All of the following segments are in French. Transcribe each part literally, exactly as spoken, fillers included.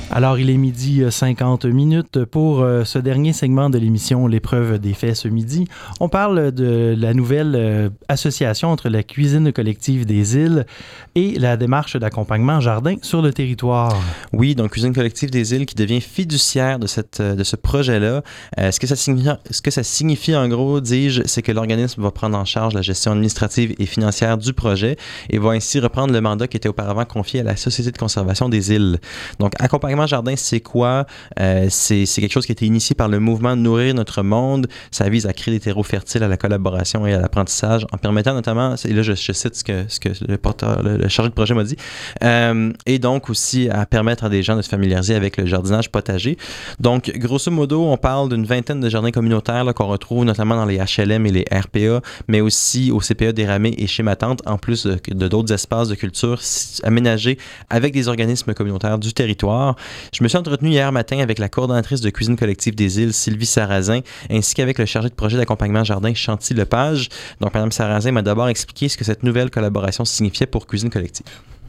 Alors, il est midi cinquante minutes. Pour euh, ce dernier segment de l'émission L'épreuve des faits ce midi, on parle de la nouvelle euh, association entre la cuisine collective des îles et la démarche d'accompagnement jardin sur le territoire. Oui, donc Cuisine collective des îles qui devient fiduciaire de, cette, de ce projet-là. Euh, ce, que ça signifie, ce que ça signifie, en gros, dis-je, c'est que l'organisme va prendre en charge la gestion administrative et financière du projet et va ainsi reprendre le mandat qui était auparavant confié à la Société de conservation des îles. Donc, accompagnement jardin, c'est quoi? Euh, c'est, c'est quelque chose qui a été initié par le mouvement Nourrir notre monde. Ça vise à créer des terreaux fertiles à la collaboration et à l'apprentissage en permettant notamment, et là je, je cite ce que, ce que le, porteur, le, le chargé de projet m'a dit, euh, et donc aussi à permettre à des gens de se familiariser avec le jardinage potager. Donc, grosso modo, on parle d'une vingtaine de jardins communautaires là, qu'on retrouve notamment dans les H L M et les R P A, mais aussi au C P A d'Éramé et chez ma tante, en plus de, de d'autres espaces de culture aménagés avec des organismes communautaires du territoire. Je me suis entretenu hier matin avec la coordonnatrice de Cuisine collective des îles, Sylvie Sarrazin, ainsi qu'avec le chargé de projet d'accompagnement jardin, Chanty Lepage. Donc, Mme Sarrazin m'a d'abord expliqué ce que cette nouvelle collaboration signifiait pour Cuisine collective.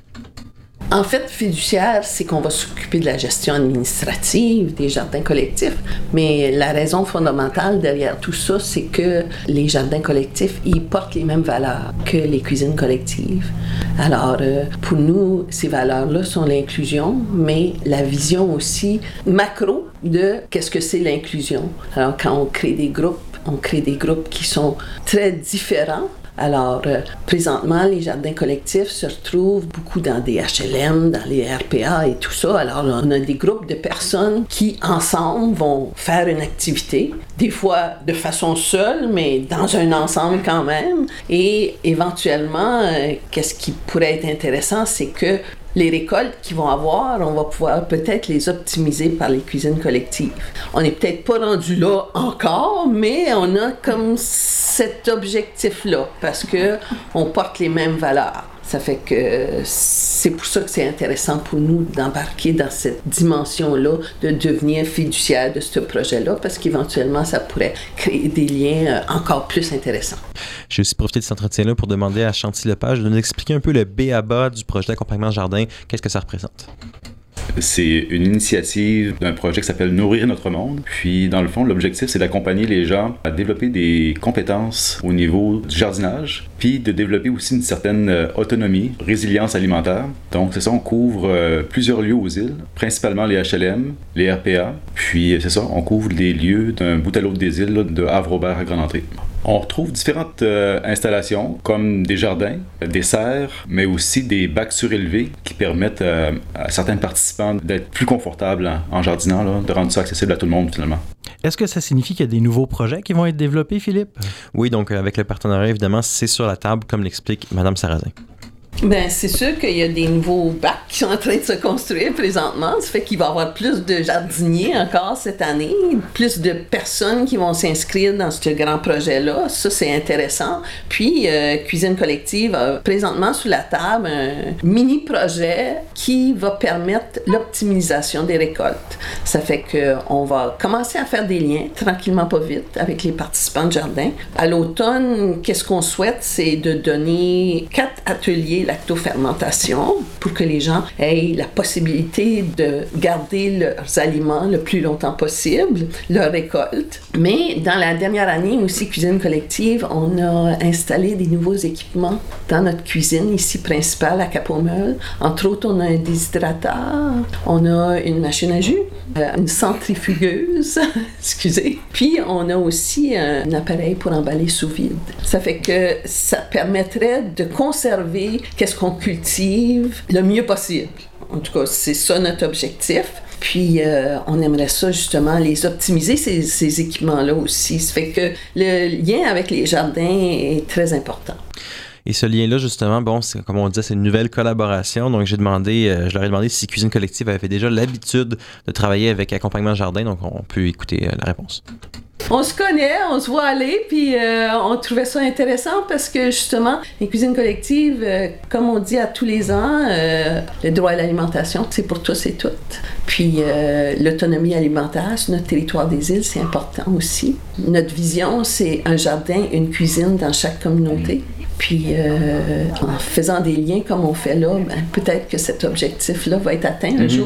En fait, fiduciaire, c'est qu'on va s'occuper de la gestion administrative des jardins collectifs, mais la raison fondamentale derrière tout ça, c'est que les jardins collectifs, ils portent les mêmes valeurs que les cuisines collectives. Alors, euh, pour nous, ces valeurs-là sont l'inclusion, mais la vision aussi macro de qu'est-ce que c'est l'inclusion. Alors, quand on crée des groupes, on crée des groupes qui sont très différents. Alors, euh, présentement, les jardins collectifs se retrouvent beaucoup dans des H L M, dans les R P A et tout ça. Alors, on a des groupes de personnes qui, ensemble, vont faire une activité, des fois de façon seule, mais dans un ensemble quand même. Et éventuellement, euh, qu'est-ce qui pourrait être intéressant, c'est que les récoltes qu'ils vont avoir, on va pouvoir peut-être les optimiser par les cuisines collectives. On n'est peut-être pas rendu là encore, mais on a comme cet objectif-là, parce qu'on porte les mêmes valeurs. Ça fait que c'est pour ça que c'est intéressant pour nous d'embarquer dans cette dimension-là, de devenir fiduciaire de ce projet-là, parce qu'éventuellement, ça pourrait créer des liens encore plus intéressants. J'ai aussi profité de cet entretien-là pour demander à Chanty Lepage de nous expliquer un peu le B A B A du projet d'accompagnement jardin. Qu'est-ce que ça représente? C'est une initiative d'un projet qui s'appelle Nourrir notre monde. Puis, dans le fond, l'objectif, c'est d'accompagner les gens à développer des compétences au niveau du jardinage, puis de développer aussi une certaine euh, autonomie, résilience alimentaire. Donc, c'est ça, on couvre euh, plusieurs lieux aux îles, principalement les H L M, les R P A. Puis, c'est ça, on couvre les lieux d'un bout à l'autre des îles, là, de Havre-Aubert à Grande-Entrée. On retrouve différentes euh, installations, comme des jardins, des serres, mais aussi des bacs surélevés qui permettent euh, à certains participants d'être plus confortables en, en jardinant, là, de rendre ça accessible à tout le monde, finalement. Est-ce que ça signifie qu'il y a des nouveaux projets qui vont être développés, Philippe? Oui, donc avec le partenariat, évidemment, c'est sur la table, comme l'explique Mme Sarrazin. Bien, c'est sûr qu'il y a des nouveaux bacs qui sont en train de se construire présentement. Ça fait qu'il va y avoir plus de jardiniers encore cette année, plus de personnes qui vont s'inscrire dans ce grand projet-là. Ça, c'est intéressant. Puis, euh, Cuisine collective a présentement sur la table un mini-projet qui va permettre l'optimisation des récoltes. Ça fait qu'on va commencer à faire des liens, tranquillement pas vite, avec les participants de jardin. À l'automne, qu'est-ce qu'on souhaite? C'est de donner quatre ateliers lactofermentation pour que les gens aient la possibilité de garder leurs aliments le plus longtemps possible, leur récolte. Mais dans la dernière année aussi, Cuisine collective, on a installé des nouveaux équipements dans notre cuisine ici principale à Cap-aux-Meules. Entre autres, on a un déshydrateur, on a une machine à jus, une centrifugeuse, excusez. Puis on a aussi un appareil pour emballer sous vide. Ça fait que ça permettrait de conserver qu'est-ce qu'on cultive le mieux possible. En tout cas, c'est ça notre objectif. Puis, euh, on aimerait ça, justement, les optimiser, ces, ces équipements-là aussi. Ça fait que le lien avec les jardins est très important. Et ce lien-là, justement, bon, c'est, comme on disait, c'est une nouvelle collaboration. Donc, j'ai demandé, euh, je leur ai demandé si Cuisine collective avait déjà l'habitude de travailler avec Accompagnement Jardin. Donc, on peut écouter euh, la réponse. On se connaît, on se voit aller, puis euh, on trouvait ça intéressant parce que justement, les cuisines collectives, euh, comme on dit à tous les ans, euh, le droit à l'alimentation, c'est pour tous et toutes. Puis euh, l'autonomie alimentaire sur notre territoire des îles, c'est important aussi. Notre vision, c'est un jardin, une cuisine dans chaque communauté. Puis, euh, en faisant des liens comme on fait là, ben, peut-être que cet objectif-là va être atteint un mm-hmm. jour.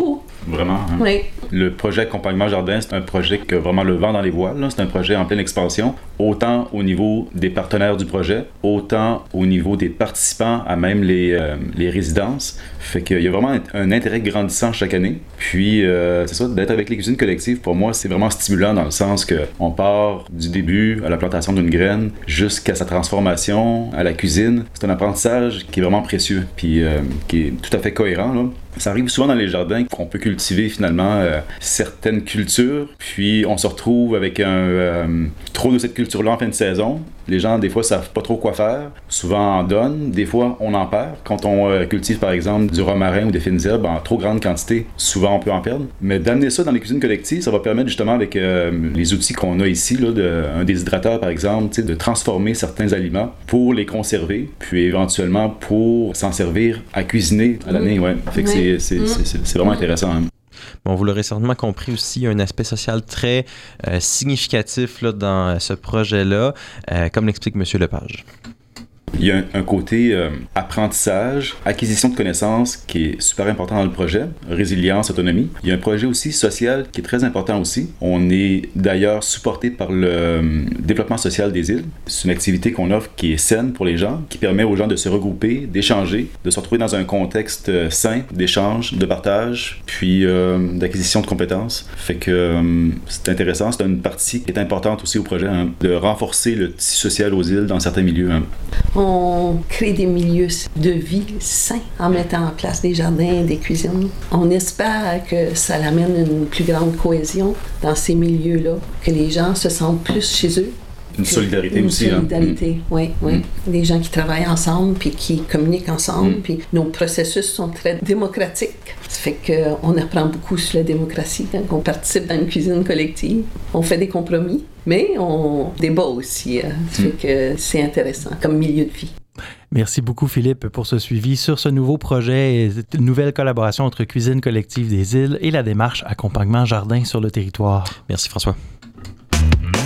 Vraiment. Hein? Oui. Le projet Accompagnement Jardin, c'est un projet qui a vraiment le vent dans les voiles. Là. C'est un projet en pleine expansion, autant au niveau des partenaires du projet, autant au niveau des participants, à même les, euh, les résidences. Fait qu'il y a vraiment un, un intérêt grandissant chaque année. Puis, euh, c'est ça, d'être avec les cuisines collectives, pour moi, c'est vraiment stimulant dans le sens qu'on part du début à la plantation d'une graine jusqu'à sa transformation à la cuisine. C'est un apprentissage qui est vraiment précieux, puis euh, qui est tout à fait cohérent, là. Ça arrive souvent dans les jardins qu'on peut cultiver finalement euh, certaines cultures, puis on se retrouve avec un euh, trop de cette culture-là en fin de saison. Les gens, des fois, savent pas trop quoi faire. Souvent, en donnent. Des fois, on en perd. Quand on euh, cultive, par exemple, du romarin ou des fines herbes en trop grande quantité, souvent, on peut en perdre. Mais d'amener ça dans les cuisines collectives, ça va permettre justement, avec euh, les outils qu'on a ici, là, de, un déshydrateur, par exemple, de transformer certains aliments pour les conserver, puis éventuellement pour s'en servir à cuisiner à l'année. Ouais. Fait que c'est C'est, c'est, c'est, c'est vraiment intéressant. Hein. Bon, vous l'aurez certainement compris aussi, il y a un aspect social très euh, significatif là, dans ce projet-là, euh, comme l'explique M. Lepage. Il y a un, un côté euh, apprentissage, acquisition de connaissances qui est super important dans le projet, résilience, autonomie. Il y a un projet aussi social qui est très important aussi. On est d'ailleurs supporté par le euh, développement social des îles. C'est une activité qu'on offre qui est saine pour les gens, qui permet aux gens de se regrouper, d'échanger, de se retrouver dans un contexte euh, sain d'échange, de partage, puis euh, d'acquisition de compétences. Fait que euh, c'est intéressant, c'est une partie qui est importante aussi au projet, hein, de renforcer le tissu social aux îles dans certains milieux. Hein. On crée des milieux de vie sains en mettant en place des jardins, des cuisines. On espère que ça amène une plus grande cohésion dans ces milieux-là, que les gens se sentent plus chez eux. Une solidarité une aussi. Une solidarité, hein? oui, oui. Mm. Des gens qui travaillent ensemble puis qui communiquent ensemble. Mm. Puis nos processus sont très démocratiques. Ça fait qu'on apprend beaucoup sur la démocratie quand on participe dans une cuisine collective. On fait des compromis, mais on débat aussi. Hein? Ça mm. fait que c'est intéressant comme milieu de vie. Merci beaucoup, Philippe, pour ce suivi sur ce nouveau projet et cette nouvelle collaboration entre Cuisine collective des îles et la démarche Accompagnement Jardin sur le territoire. Merci, François.